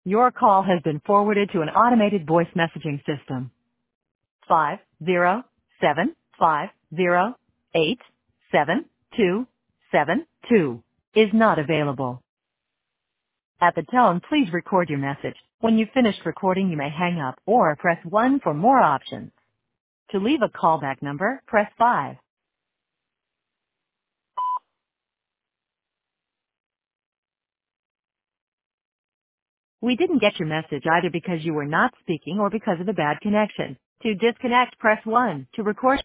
Your call has been forwarded to an automated voice messaging system. 50750872272 is not available. At the tone, please record your message. When you've finished recording, you may hang up or press 1 for more options. To leave a callback number, press 5. We didn't get your message either because you were not speaking or because of a bad connection. To disconnect, press 1. To record